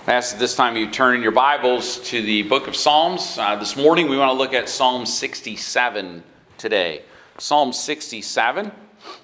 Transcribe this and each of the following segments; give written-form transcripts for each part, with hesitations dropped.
I ask at this time you turn in your Bibles to the book of Psalms. This morning we want to look at Psalm 67 today. Psalm 67.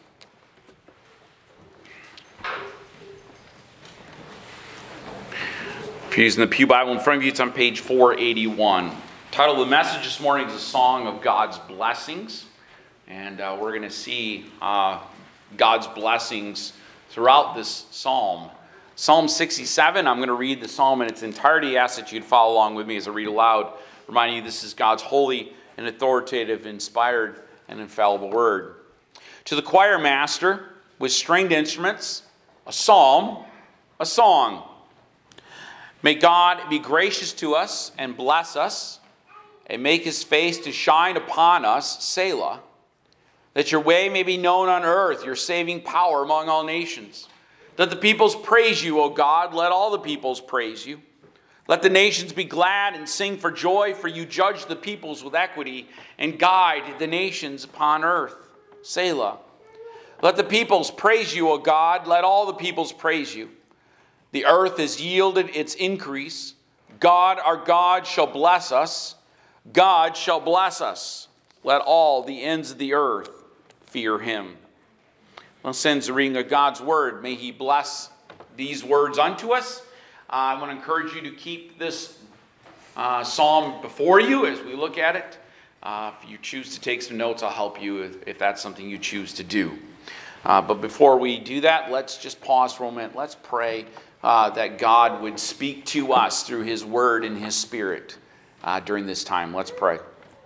If you're using the Pew Bible in front of you, it's on page 481. The title of the message this morning is A Song of God's Blessings. And we're going to see God's blessings throughout this psalm. Psalm 67, I'm going to read the psalm in its entirety. I ask that you'd follow along with me as I read aloud, reminding you this is God's holy and authoritative, inspired, and infallible word. To the choir master with stringed instruments, a psalm, a song. May God be gracious to us and bless us, and make his face to shine upon us, Selah, that your way may be known on earth, your saving power among all nations. Let the peoples praise you, O God. Let all the peoples praise you. Let the nations be glad and sing for joy, for you judge the peoples with equity and guide the nations upon earth. Selah. Let the peoples praise you, O God. Let all the peoples praise you. The earth has yielded its increase. God, our God, shall bless us. God shall bless us. Let all the ends of the earth fear him. Let's send the reading of God's word. May he bless these words unto us. I want to encourage you to keep this psalm before you as we look at it. If you choose to take some notes, I'll help you if that's something you choose to do. But before we do that, let's just pause for a moment. Let's pray that God would speak to us through his word and his spirit during this time. Let's pray.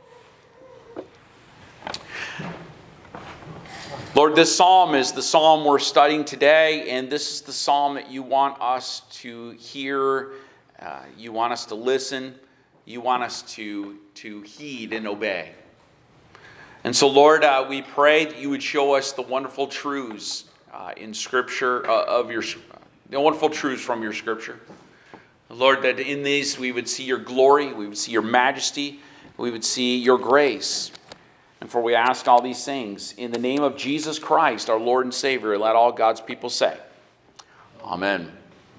Lord, this psalm is the psalm we're studying today, and this is the psalm that you want us to hear, you want us to listen, you want us to heed and obey. And so, Lord, we pray that you would show us the wonderful truths in Scripture, the wonderful truths from your Scripture. Lord, that in these we would see your glory, we would see your majesty, we would see your grace. And for we ask all these things in the name of Jesus Christ, our Lord and Savior. Let all God's people say, Amen.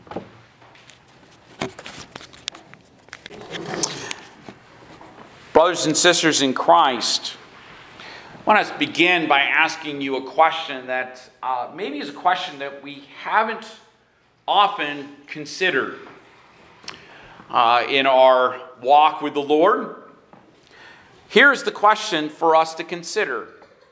Brothers and sisters in Christ, I want to begin by asking you a question that maybe is a question that we haven't often considered in our walk with the Lord. Here's the question for us to consider.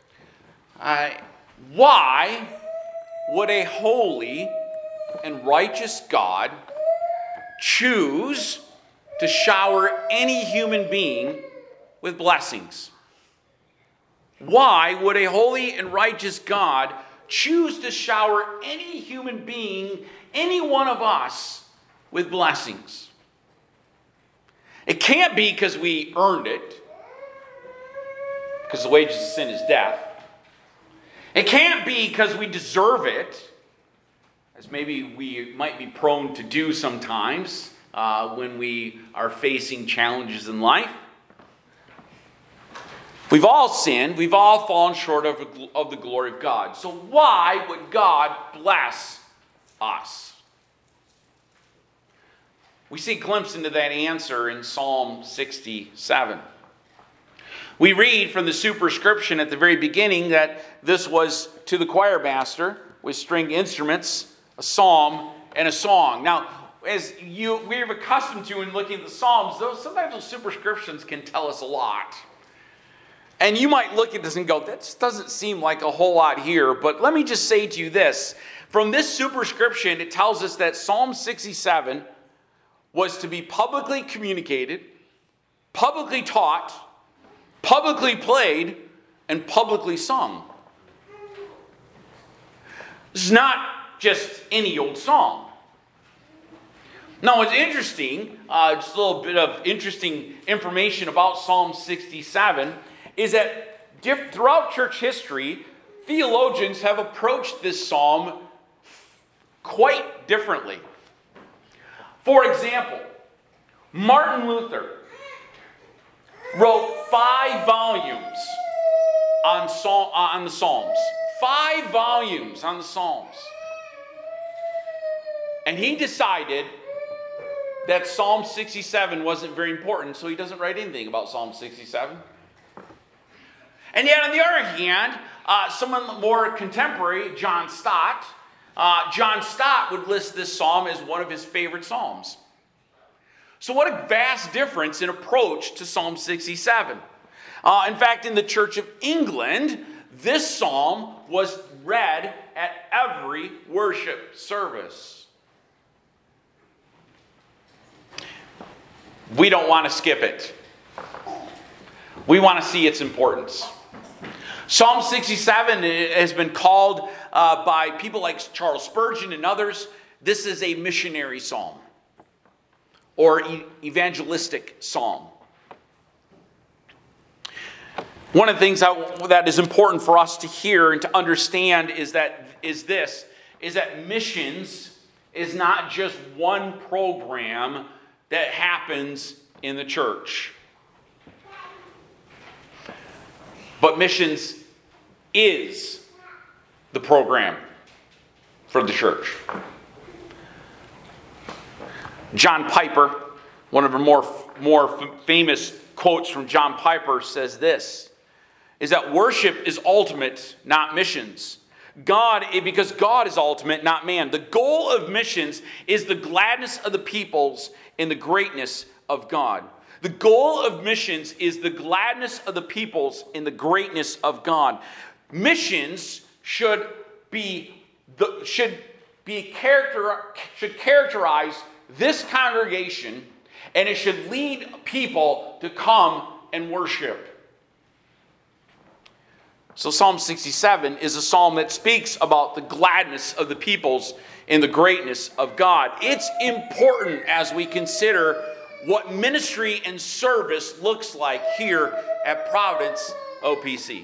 Why would a holy and righteous God choose to shower any human being with blessings? Why would a holy and righteous God choose to shower any human being, any one of us, with blessings? It can't be because we earned it, because the wages of sin is death. It can't be because we deserve it, as maybe we might be prone to do sometimes when we are facing challenges in life. We've all sinned. We've all fallen short of the glory of God. So why would God bless us? We see a glimpse into that answer in Psalm 67. We read from the superscription at the very beginning that this was to the choir master with stringed instruments, a psalm, and a song. Now, as we're accustomed to in looking at the Psalms, sometimes those superscriptions can tell us a lot. And you might look at this and go, that doesn't seem like a whole lot here. But let me just say to you this. From this superscription, it tells us that Psalm 67 was to be publicly communicated, publicly taught, publicly played, and publicly sung. This is not just any old song. Now, what's interesting, just a little bit of interesting information about Psalm 67, is that throughout church history, theologians have approached this psalm quite differently. For example, Martin Luther wrote 5 volumes on the Psalms. 5 volumes on the Psalms. And he decided that Psalm 67 wasn't very important, so he doesn't write anything about Psalm 67. And yet, on the other hand, someone more contemporary, John Stott would list this psalm as one of his favorite psalms. So what a vast difference in approach to Psalm 67. In fact, in the Church of England, this psalm was read at every worship service. We don't want to skip it. We want to see its importance. Psalm 67 has been called by people like Charles Spurgeon and others, this is a missionary psalm or evangelistic psalm. One of the things that is important for us to hear and to understand is that missions is not just one program that happens in the church. But missions is the program for the church. John Piper, one of the more famous quotes from John Piper says this, is that worship is ultimate, not missions. Because God is ultimate, not man. The goal of missions is the gladness of the peoples in the greatness of God. The goal of missions is the gladness of the peoples in the greatness of God. Missions should characterize this congregation, and it should lead people to come and worship. So Psalm 67 is a psalm that speaks about the gladness of the peoples in the greatness of God. It's important as we consider what ministry and service looks like here at Providence OPC.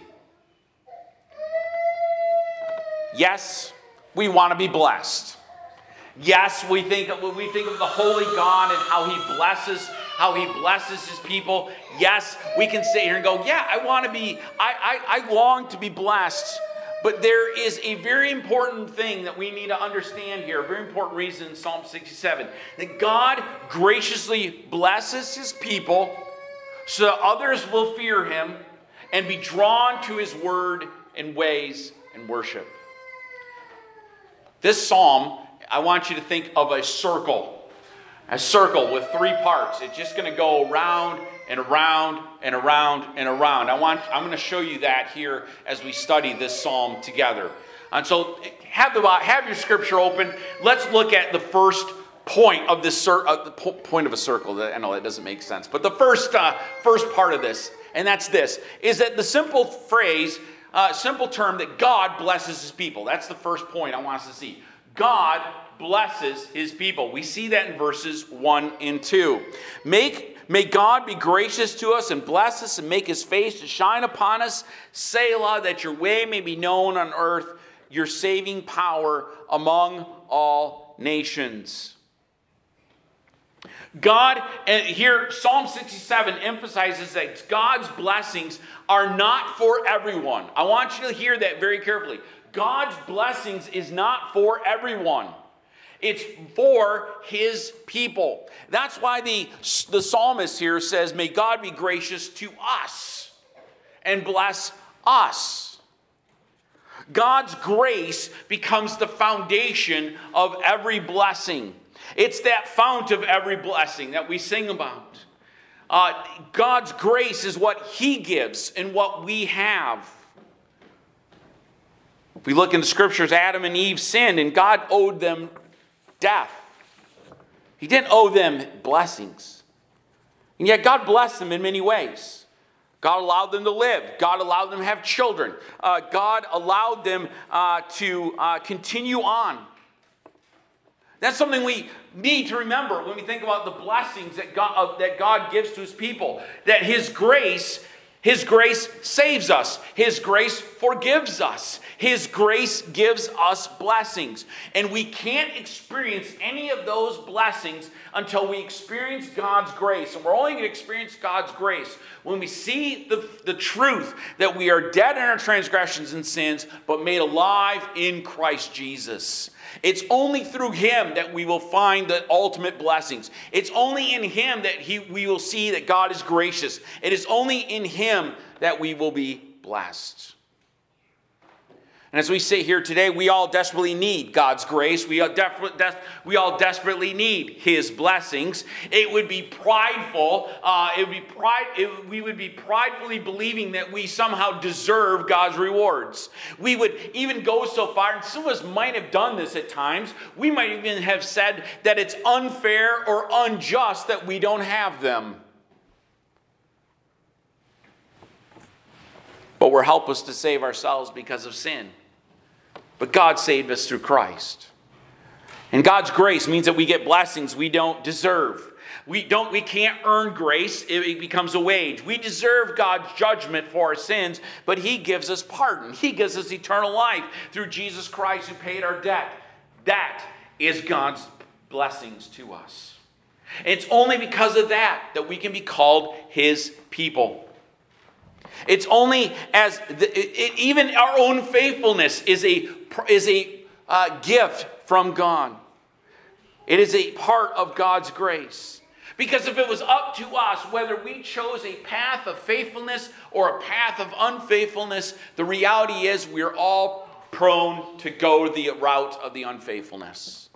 Yes, we want to be blessed. Yes, when we think of the holy God and how he blesses his people. Yes, we can sit here and go, yeah, I long to be blessed. But there is a very important thing that we need to understand here, a very important reason in Psalm 67, that God graciously blesses his people so that others will fear him and be drawn to his word and ways and worship. This psalm, I want you to think of a circle with three parts. It's just going to go around and around and around and around. I'm going to show you that here as we study this psalm together. And so have your scripture open. Let's look at the first point of this the point of a circle. I know that doesn't make sense, but the first part of this, and that's this, is that the simple term that God blesses his people. That's the first point I want us to see. God blesses his people. We see that in verses 1 and 2. May God be gracious to us and bless us and make his face to shine upon us. Selah, that your way may be known on earth, your saving power among all nations. God, and here Psalm 67 emphasizes that God's blessings are not for everyone. I want you to hear that very carefully. God's blessings is not for everyone. It's for his people. That's why the psalmist here says, may God be gracious to us and bless us. God's grace becomes the foundation of every blessing. It's that fount of every blessing that we sing about. God's grace is what he gives and what we have. If we look in the scriptures, Adam and Eve sinned and God owed them death. He didn't owe them blessings. And yet God blessed them in many ways. God allowed them to live. God allowed them to have children. God allowed them to continue on. That's something we need to remember when we think about the blessings that God gives to his people. That his grace saves us. His grace forgives us. His grace gives us blessings. And we can't experience any of those blessings until we experience God's grace. And we're only going to experience God's grace when we see the truth that we are dead in our transgressions and sins, but made alive in Christ Jesus. It's only through him that we will find the ultimate blessings. It's only in him that we will see that God is gracious. It is only in him that we will be blessed. And as we sit here today, we all desperately need God's grace. We all desperately need his blessings. It would be prideful. We would be pridefully believing that we somehow deserve God's rewards. We would even go so far, and some of us might have done this at times, we might even have said that it's unfair or unjust that we don't have them. But we're helpless to save ourselves because of sin. But God saved us through Christ. And God's grace means that we get blessings we don't deserve. We can't earn grace. It becomes a wage. We deserve God's judgment for our sins, but he gives us pardon. He gives us eternal life through Jesus Christ who paid our debt. That is God's blessings to us. It's only because of that we can be called his people. It's only as even our own faithfulness is a gift from God. It is a part of God's grace. Because if it was up to us whether we chose a path of faithfulness or a path of unfaithfulness, the reality is we're all prone to go the route of the unfaithfulness.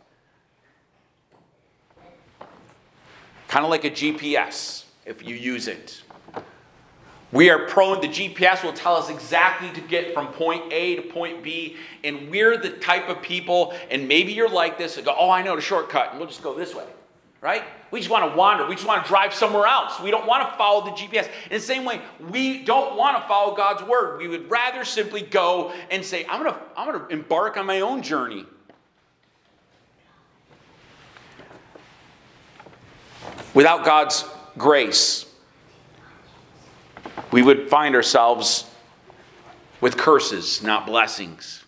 Kind of like a GPS, if you use it. We are prone, the GPS will tell us exactly to get from point A to point B, and we're the type of people, and maybe you're like this, and go, oh, I know the shortcut, and we'll just go this way, right? We just want to wander. We just want to drive somewhere else. We don't want to follow the GPS. In the same way, we don't want to follow God's word. We would rather simply go and say, I'm going to embark on my own journey. Without God's grace, we would find ourselves with curses, not blessings.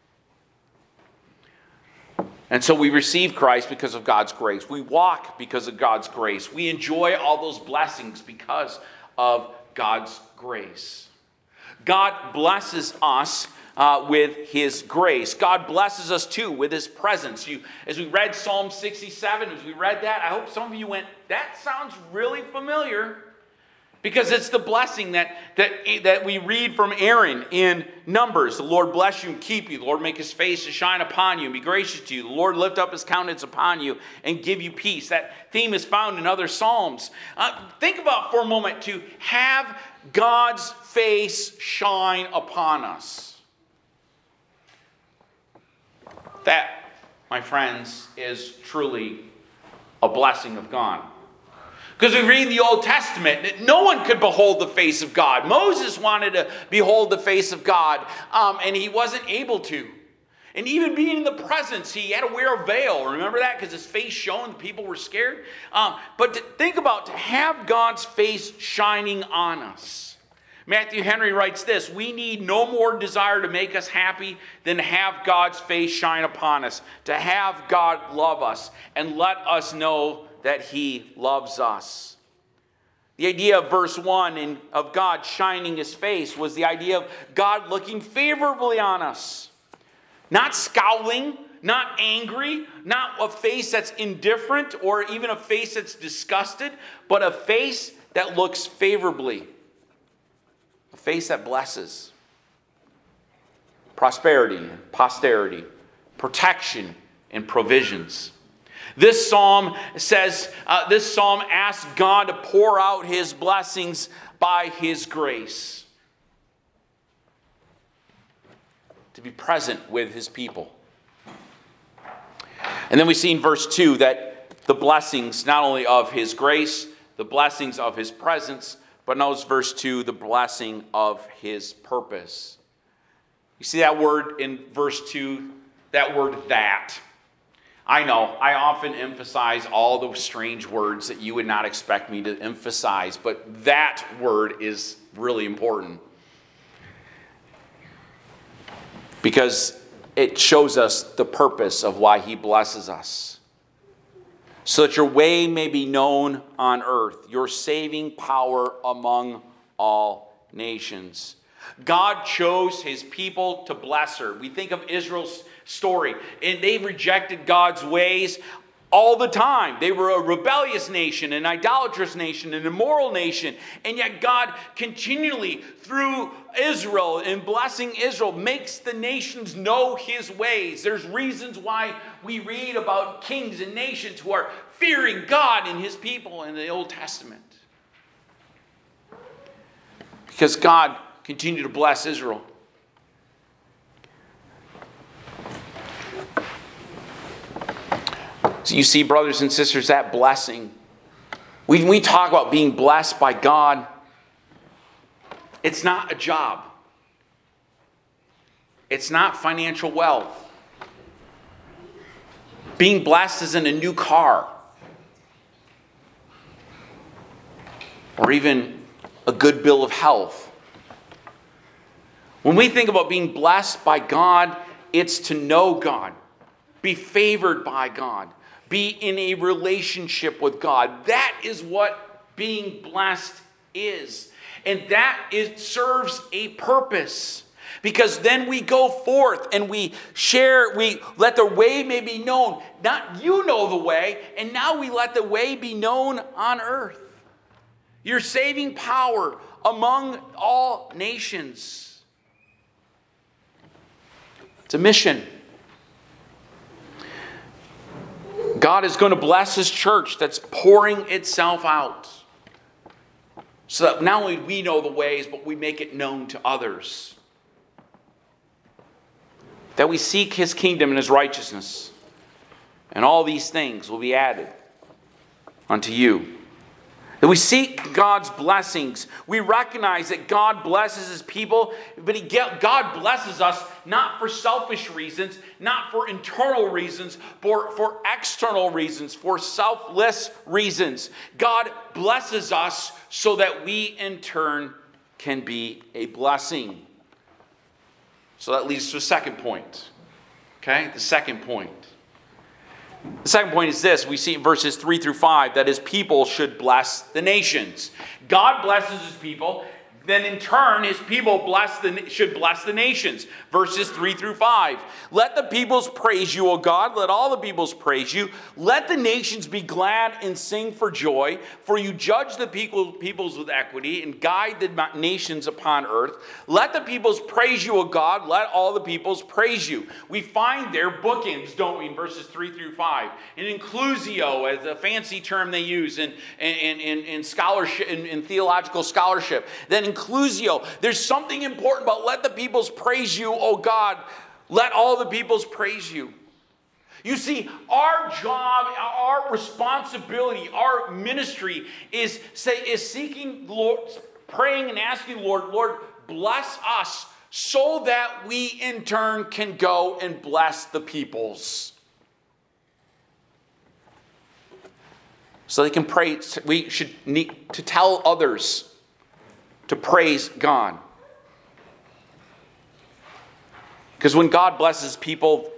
And so we receive Christ because of God's grace. We walk because of God's grace. We enjoy all those blessings because of God's grace. God blesses us with his grace. God blesses us too with his presence. As we read Psalm 67, as we read that, I hope some of you went, that sounds really familiar. Because it's the blessing that we read from Aaron in Numbers. The Lord bless you and keep you. The Lord make his face to shine upon you and be gracious to you. The Lord lift up his countenance upon you and give you peace. That theme is found in other Psalms. Think about for a moment to have God's face shine upon us. That, my friends, is truly a blessing of God. Because we read in the Old Testament that no one could behold the face of God. Moses wanted to behold the face of God, and he wasn't able to. And even being in the presence, he had to wear a veil. Remember that? Because his face shone, the people were scared. But think about to have God's face shining on us. Matthew Henry writes this: we need no more desire to make us happy than to have God's face shine upon us, to have God love us, and let us know that he loves us. The idea of verse 1 of God shining his face was the idea of God looking favorably on us. Not scowling, not angry, not a face that's indifferent or even a face that's disgusted, but a face that looks favorably. A face that blesses. Prosperity and posterity, protection and provisions. This psalm asks God to pour out his blessings by his grace. To be present with his people. And then we see in verse 2 that the blessings, not only of his grace, the blessings of his presence, but notice verse 2, the blessing of his purpose. You see that word in verse 2, that word that. I know, I often emphasize all those strange words that you would not expect me to emphasize, but that word is really important. Because it shows us the purpose of why he blesses us. So that your way may be known on earth, your saving power among all nations. God chose his people to bless her. We think of Israel's story. And they rejected God's ways all the time. They were a rebellious nation, an idolatrous nation, an immoral nation. And yet God continually, through Israel and blessing Israel, makes the nations know his ways. There's reasons why we read about kings and nations who are fearing God and his people in the Old Testament. Because God continued to bless Israel. So you see, brothers and sisters, that blessing. When we talk about being blessed by God, it's not a job. It's not financial wealth. Being blessed isn't a new car. Or even a good bill of health. When we think about being blessed by God, it's to know God, be favored by God, be in a relationship with God. That is what being blessed is. And that serves a purpose. Because then we go forth and we share, we let the way may be known. Not you know the way, and now we let the way be known on earth. Your saving power among all nations. It's a mission. God is going to bless his church that's pouring itself out. So that not only we know the ways, but we make it known to others. That we seek his kingdom and his righteousness. And all these things will be added unto you. That we seek God's blessings. We recognize that God blesses his people, but God blesses us not for selfish reasons, not for internal reasons, but for external reasons, for selfless reasons. God blesses us so that we in turn can be a blessing. So that leads to a second point. Okay, the second point. The second point is this. We see in verses 3 through 5 that his people should bless the nations. God blesses his people. Then in turn, his people should bless the nations. Verses 3 through 5. Let the peoples praise you, O God. Let all the peoples praise you. Let the nations be glad and sing for joy. For you judge the peoples with equity and guide the nations upon earth. Let the peoples praise you, O God. Let all the peoples praise you. We find there bookends, don't we, in verses 3 through 5. And inclusio, as a fancy term they use in scholarship, in theological scholarship. Then inclusio. There's something important about let the peoples praise you, O God. Let all the peoples praise you. You see, our job, our responsibility, our ministry is seeking the Lord, praying and asking the Lord, bless us so that we in turn can go and bless the peoples. So they can pray. We should need to tell others to praise God. Because when God blesses people,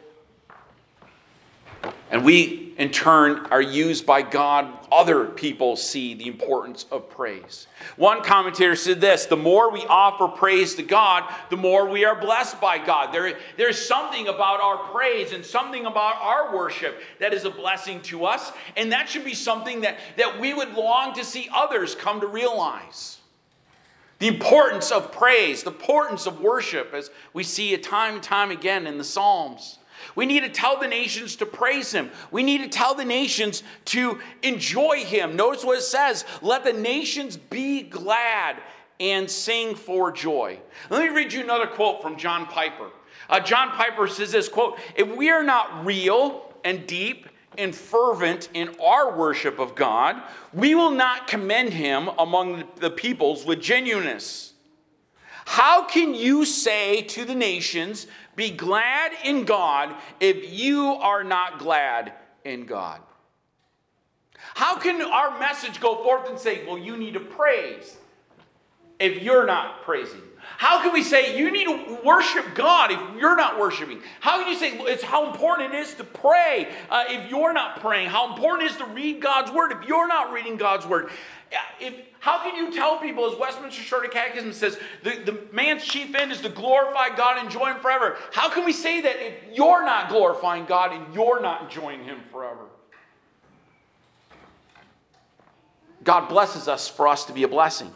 and we in turn are used by God, other people see the importance of praise. One commentator said this: the more we offer praise to God, the more we are blessed by God. There's something about our praise and something about our worship that is a blessing to us, and that should be something that we would long to see others come to realize. The importance of praise, the importance of worship, as we see it time and time again in the Psalms. We need to tell the nations to praise him. We need to tell the nations to enjoy him. Notice what it says: let the nations be glad and sing for joy. Let me read you another quote from John Piper. John Piper says this, quote, if we are not real and deep and fervent in our worship of God, we will not commend him among the peoples with genuineness. How can you say to the nations, be glad in God, if you are not glad in God? How can our message go forth and say, well, you need to praise? if you're not praising? How can we say you need to worship God if you're not worshiping? How can you say it's how important it is to pray if you're not praying? How important it is to read God's Word if you're not reading God's Word? How can you tell people, as Westminster Shorter Catechism says, the man's chief end is to glorify God and enjoy Him forever? How can we say that if you're not glorifying God and you're not enjoying Him forever? God blesses us for us to be a blessing.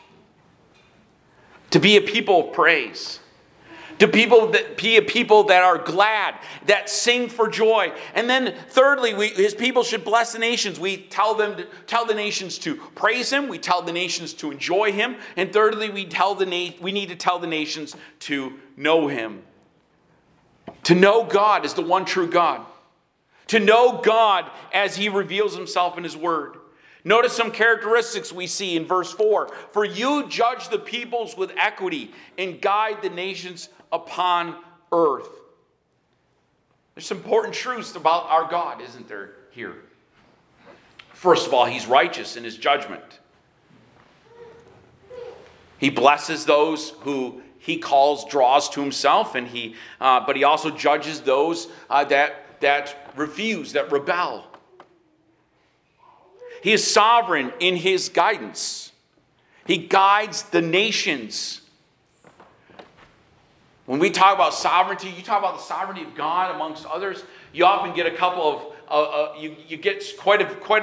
To be a people of praise. To be a people that are glad, that sing for joy. And then thirdly, His people should bless the nations. We tell the nations to praise Him. We tell the nations to enjoy Him. And thirdly, we need to tell the nations to know Him. To know God as the one true God. To know God as He reveals Himself in His Word. Notice some characteristics we see in verse 4. For you judge the peoples with equity and guide the nations upon earth. There's some important truths about our God, isn't there, here? First of all, He's righteous in His judgment. He blesses those who He draws to Himself, and but He also judges those that refuse, that rebel. He is sovereign in His guidance. He guides the nations. When we talk about sovereignty, you talk about the sovereignty of God amongst others. You often get a couple of you get quite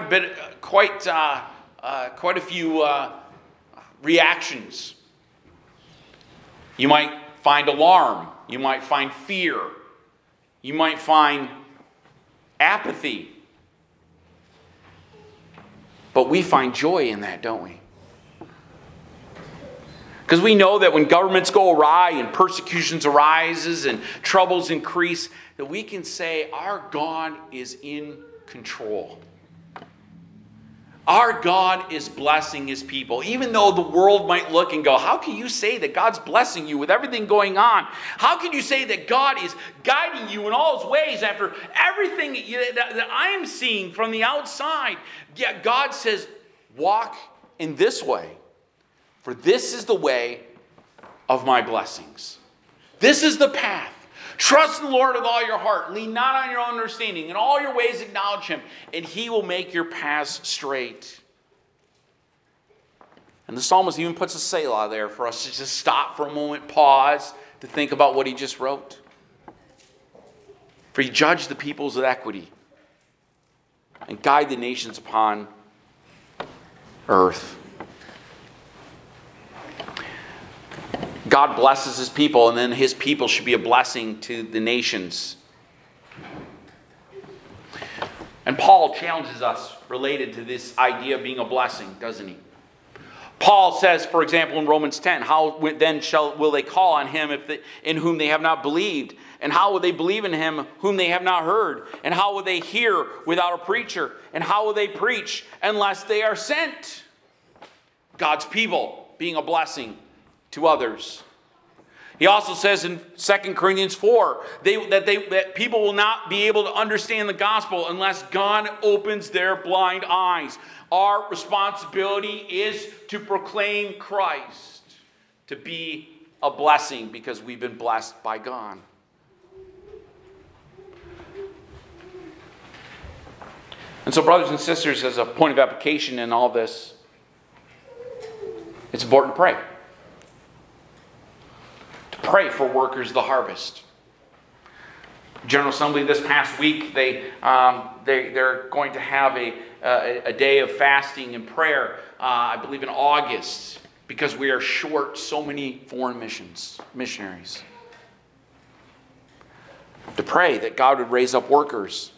a few reactions. You might find alarm. You might find fear. You might find apathy. But we find joy in that, don't we? Because we know that when governments go awry and persecutions arises and troubles increase, that we can say our God is in control. Our God is blessing His people. Even though the world might look and go, how can you say that God's blessing you with everything going on? How can you say that God is guiding you in all His ways after everything that I am seeing from the outside? Yet God says, walk in this way, for this is the way of my blessings. This is the path. Trust in the Lord with all your heart. Lean not on your own understanding. In all your ways acknowledge Him, and He will make your paths straight. And the psalmist even puts a Selah there for us to just stop for a moment, pause, to think about what he just wrote. For He judged the peoples with equity and guide the nations upon earth. God blesses His people, and then His people should be a blessing to the nations. And Paul challenges us related to this idea of being a blessing, doesn't he? Paul says, for example, in Romans 10, how then will they call on Him in whom they have not believed? And how will they believe in Him whom they have not heard? And how will they hear without a preacher? And how will they preach unless they are sent? God's people being a blessing to others. He also says in 2 Corinthians 4 that people will not be able to understand the gospel unless God opens their blind eyes. Our responsibility is to proclaim Christ, to be a blessing because we've been blessed by God. And so, brothers and sisters, as a point of application in all this, it's important to pray. To pray for workers of the harvest. General Assembly this past week, they're going to have a day of fasting and prayer, I believe in August, because we are short so many foreign missionaries. To pray that God would raise up workers.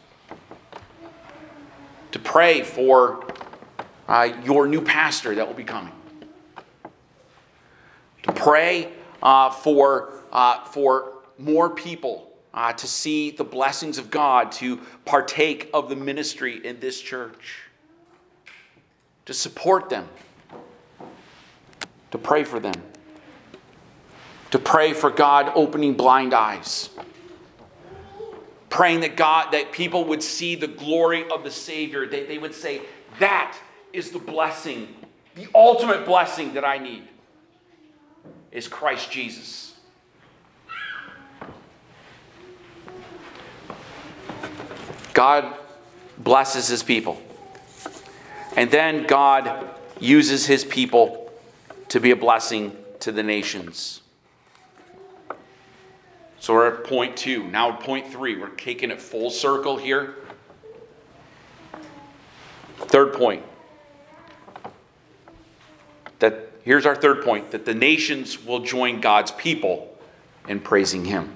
To pray for your new pastor that will be coming. To pray for more people to see the blessings of God, to partake of the ministry in this church. To support them. To pray for them. To pray for God opening blind eyes. Praying that people would see the glory of the Savior. They would say, that is the blessing, the ultimate blessing that I need. is Christ Jesus. God blesses his people. And then God uses his people to be a blessing to the nations. So we're at point 2. Now at point 3. We're taking it full circle here. Third point. Here's our third point. That the nations will join God's people in praising him.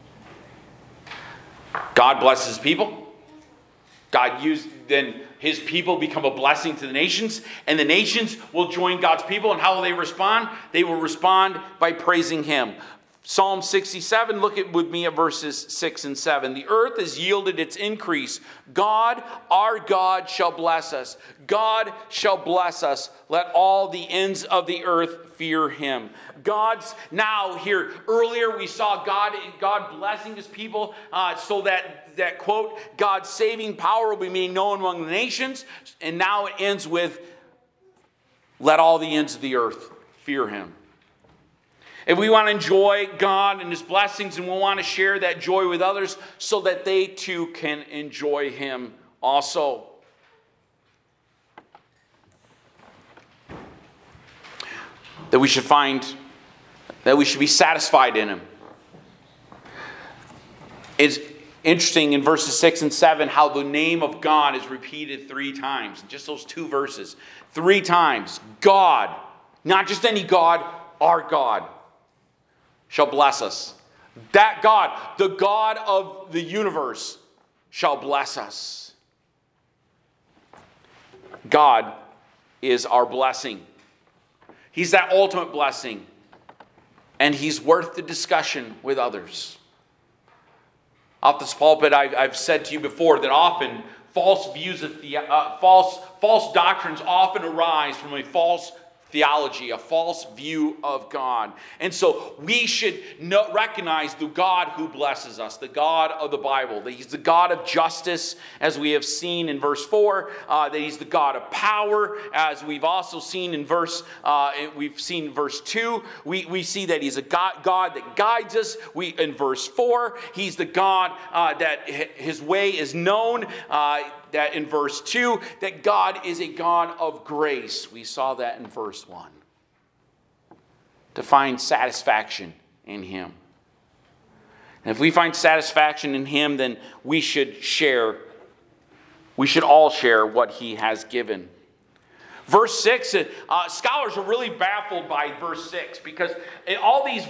God blesses people. Then his people become a blessing to the nations, and the nations will join God's people. And how will they respond? They will respond by praising him. Psalm 67, look with me at verses 6 and 7. The earth has yielded its increase. God, our God, shall bless us. God shall bless us. Let all the ends of the earth fear him. God's now here. Earlier we saw God blessing his people so that, quote, God's saving power will be made known among the nations. And now it ends with, let all the ends of the earth fear him. If we want to enjoy God and his blessings, and we want to share that joy with others so that they too can enjoy him also. That we should be satisfied in him. It's interesting in verses 6 and 7 how the name of God is repeated 3 times. Just those 2 verses. 3 times. God, not just any God, our God, shall bless us. That God, the God of the universe, shall bless us. God is our blessing. He's that ultimate blessing. And he's worth the discussion with others. Off this pulpit, I've said to you before that often false doctrines often arise from a false theology, a false view of God. And so we should recognize the God who blesses us, the God of the Bible, that he's the God of justice, as we have seen in verse 4, that he's the God of power, as we've also seen in verse 2. We see that he's a God that guides us. In verse 4, he's the God that his way is known. That in verse 2, that God is a God of grace. We saw that in verse 1. To find satisfaction in him. And if we find satisfaction in him, then we should all share what he has given. Verse 6, scholars are really baffled by verse 6 because all these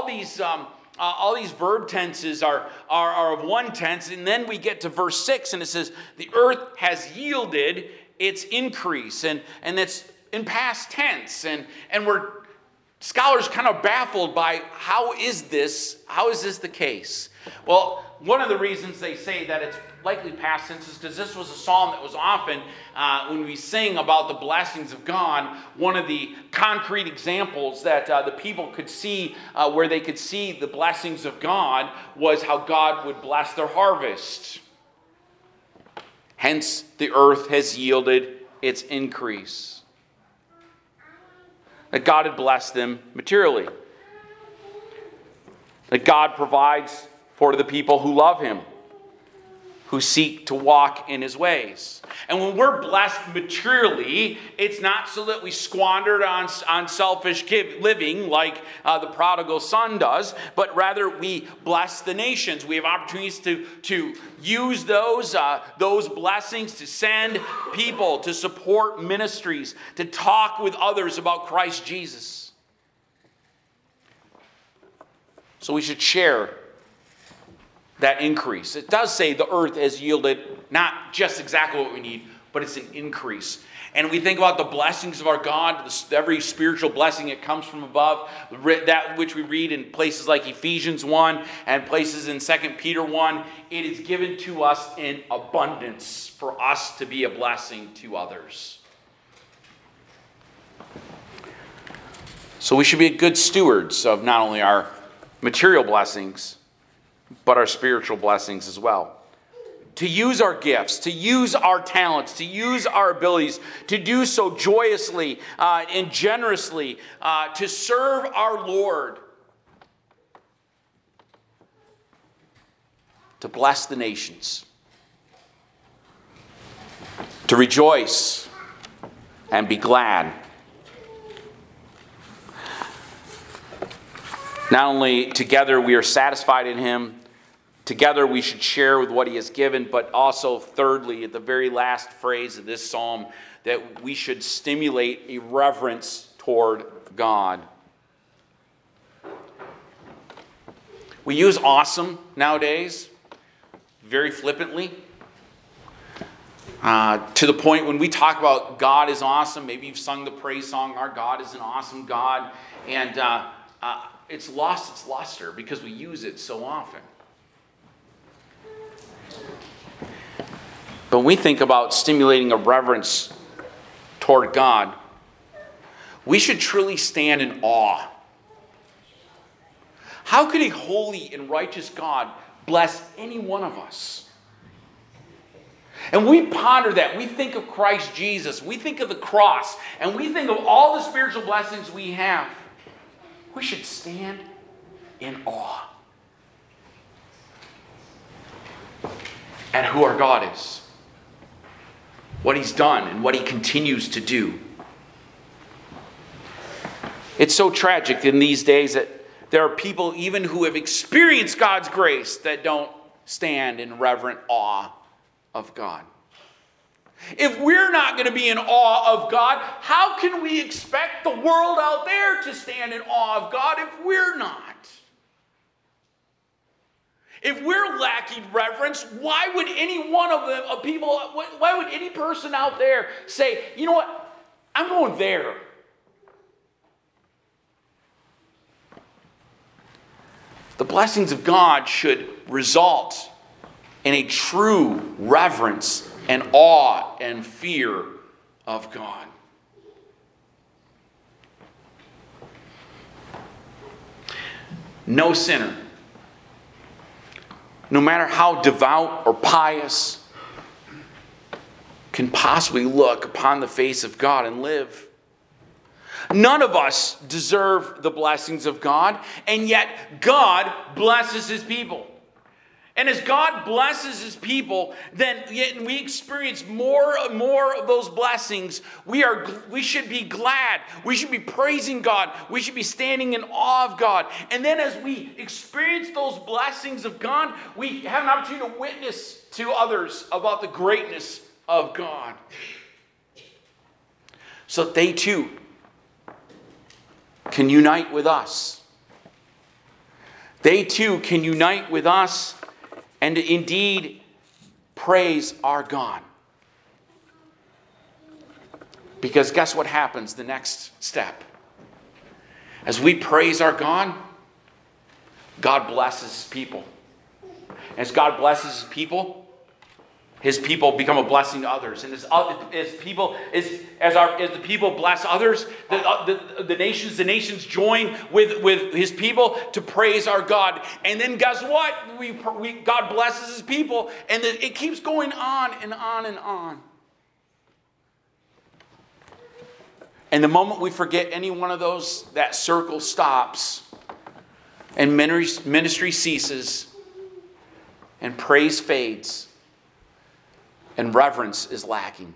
verb tenses are of one tense, and then we get to verse 6, and it says, the earth has yielded its increase, and that's in past tense, and scholars kind of baffled by how is this the case? Well, one of the reasons they say that it's likely past tense is because this was a psalm that was often, when we sing about the blessings of God, one of the concrete examples that the people could see, where they could see the blessings of God, was how God would bless their harvest. Hence, the earth has yielded its increase. That God had blessed them materially. That God provides for the people who love him, who seek to walk in his ways. And when we're blessed materially, it's not so that we squander it on selfish living like the prodigal son does, but rather we bless the nations. We have opportunities to use those blessings to send people, to support ministries, to talk with others about Christ Jesus. So we should share that increase. It does say the earth has yielded not just exactly what we need, but it's an increase. And we think about the blessings of our God, every spiritual blessing that comes from above, that which we read in places like Ephesians 1 and places in 2 Peter 1. It is given to us in abundance for us to be a blessing to others. So we should be good stewards of not only our material blessings, but our spiritual blessings as well. to use our gifts, to use our talents, to use our abilities, to do so joyously and generously, to serve our Lord, to bless the nations, to rejoice and be glad. Not only together we are satisfied in Him, together we should share with what He has given, but also, thirdly, at the very last phrase of this psalm, that we should stimulate a reverence toward God. We use awesome nowadays very flippantly. To the point when we talk about God is awesome, maybe you've sung the praise song, our God is an awesome God, and it's lost its luster because we use it so often. But when we think about stimulating a reverence toward God, we should truly stand in awe. How could a holy and righteous God bless any one of us? And we ponder that. We think of Christ Jesus. We think of the cross. And we think of all the spiritual blessings we have. We should stand in awe at who our God is, what He's done, and what He continues to do. It's so tragic in these days that there are people even who have experienced God's grace that don't stand in reverent awe of God. If we're not going to be in awe of God, how can we expect the world out there to stand in awe of God if we're not? If we're lacking reverence, why would any one of them, why would any person out there say, you know what, I'm going there? The blessings of God should result in a true reverence and awe and fear of God. No sinner, no matter how devout or pious, can possibly look upon the face of God and live. None of us deserve the blessings of God, and yet God blesses His people. And as God blesses His people, then we experience more and more of those blessings. We should be glad. We should be praising God. We should be standing in awe of God. And then as we experience those blessings of God, we have an opportunity to witness to others about the greatness of God, so that they too can unite with us. They too can unite with us and indeed praise our God. Because guess what happens the next step? As we praise our God, God blesses His people. As God blesses His people become a blessing to others. And as the people bless others, the nations join with His people to praise our God. And then guess what? God blesses His people, and it keeps going on and on and on. And the moment we forget any one of those, that circle stops, and ministry ceases, and praise fades, and reverence is lacking.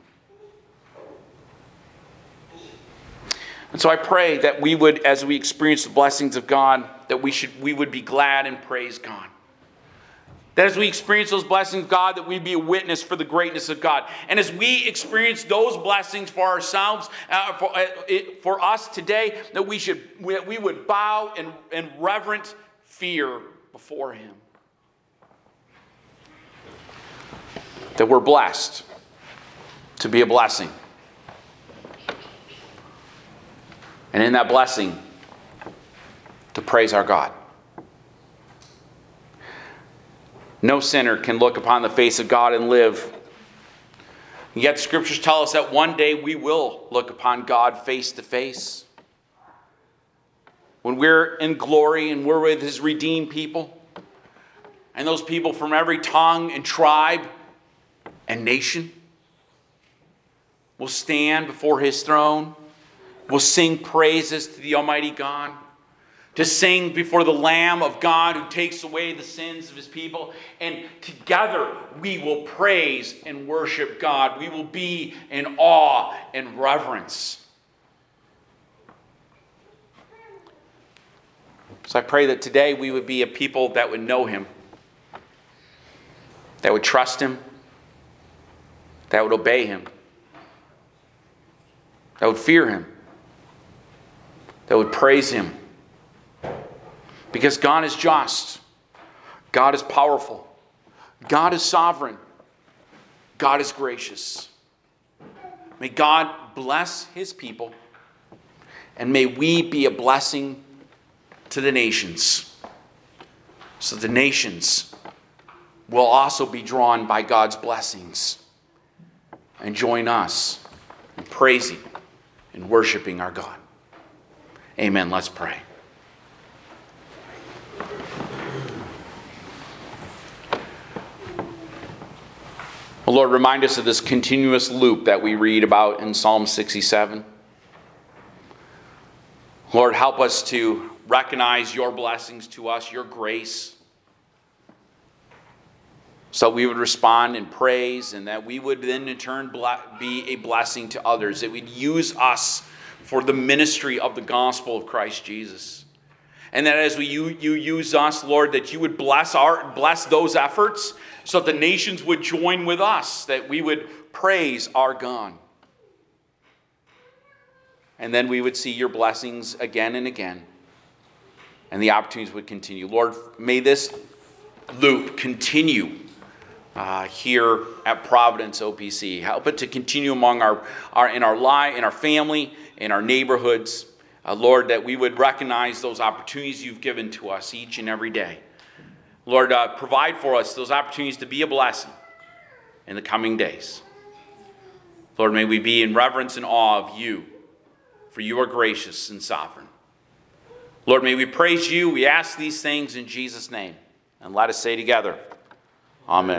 And so I pray that we would, as we experience the blessings of God, that we would be glad and praise God. That as we experience those blessings of God, that we'd be a witness for the greatness of God. And as we experience those blessings for ourselves, for us today, that we would bow in reverent fear before Him. That we're blessed to be a blessing. And in that blessing, to praise our God. No sinner can look upon the face of God and live. Yet scriptures tell us that one day we will look upon God face to face. When we're in glory and we're with His redeemed people, and those people from every tongue and tribe and nation. We'll stand before his throne. We'll sing praises to the Almighty God. To sing before the Lamb of God who takes away the sins of his people. And together we will praise and worship God. We will be in awe and reverence. So I pray that today we would be a people that would know him, that would trust him, that would obey him, that would fear him, that would praise him. Because God is just, God is powerful, God is sovereign, God is gracious. May God bless his people, and may we be a blessing to the nations. So the nations will also be drawn by God's blessings and join us in praising and worshiping our God. Amen. Let's pray. Well, Lord, remind us of this continuous loop that we read about in Psalm 67. Lord, help us to recognize your blessings to us, your grace, so we would respond in praise, and that we would then in turn be a blessing to others, that we'd use us for the ministry of the gospel of Christ Jesus. And that as you use us, Lord, that you would bless those efforts, so that the nations would join with us, that we would praise our God. And then we would see your blessings again and again, and the opportunities would continue. Lord, may this loop continue here at Providence OPC. Help it to continue among in our family, in our neighborhoods. Lord, that we would recognize those opportunities you've given to us each and every day. Lord, provide for us those opportunities to be a blessing in the coming days. Lord, may we be in reverence and awe of you, for you are gracious and sovereign. Lord, may we praise you. We ask these things in Jesus' name. And let us say together, Amen.